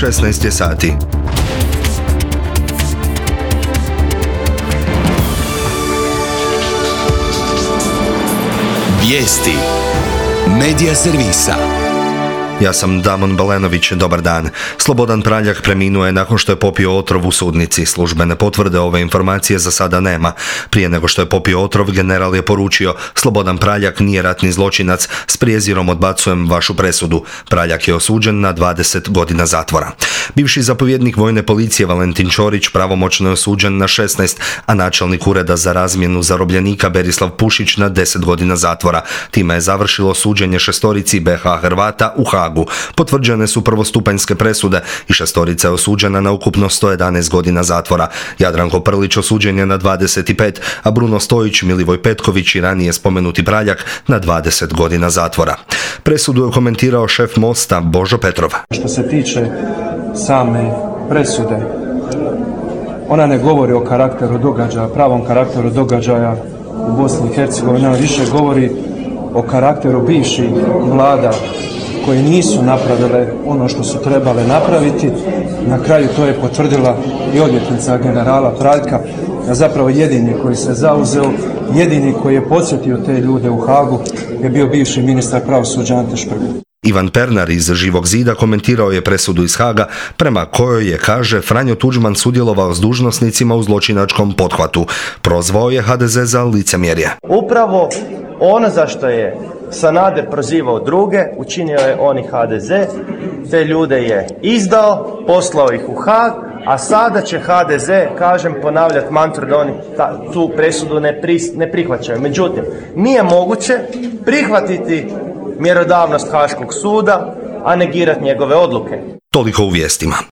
16 je sati. Vijesti Medija servisa. Ja sam Damon Balenović, dobar dan. Slobodan Praljak preminuo je nakon što je popio otrov u sudnici. Službene potvrde ove informacije za sada nema. Prije nego što je popio otrov, general je poručio: Slobodan Praljak nije ratni zločinac, s prijezirom odbacujem vašu presudu. Praljak je osuđen na 20 godina zatvora. Bivši zapovjednik vojne policije Valentin Ćorić pravomoćno je osuđen na 16, a načelnik ureda za razmjenu zarobljenika Berislav Pušić na 10 godina zatvora. Time je završilo suđenje šestorici BH Hrvata u Hagu. Potvrđene su prvostupanjske presude i šestorica je osuđena na ukupno 111 godina zatvora. Jadranko Prlić osuđen je na 25, a Bruno Stojić, Milivoj Petković i ranije spomenuti Praljak na 20 godina zatvora. Presudu je komentirao šef Mosta Božo Petrov. Što se tiče same presude, ona ne govori o karakteru događaja, pravom karakteru događaja u Bosni i Hercegovini, ona više govori o karakteru bivših vlada koje nisu napravile ono što su trebale napraviti. Na kraju to je potvrdila i odvjetnica generala Praljka, a zapravo jedini koji se zauzeo, jedini koji je podsjetio te ljude u Hagu je bio bivši ministar pravosuđa Ante Šprlje. Ivan Pernar iz Živog zida komentirao je presudu iz Haga prema kojoj je, kaže, Franjo Tuđman sudjelovao s dužnosnicima u zločinačkom pothvatu. Prozvao je HDZ za licemjerje. Upravo ono za što je Sanader prozivao druge, učinio je on i HDZ, te ljude je izdao, poslao ih u Hag, a sada će HDZ, kažem, ponavljati mantru da oni tu presudu ne prihvaćaju. Međutim, nije moguće prihvatiti mjerodavnost Haškog suda, a negirati njegove odluke. Toliko u vijestima.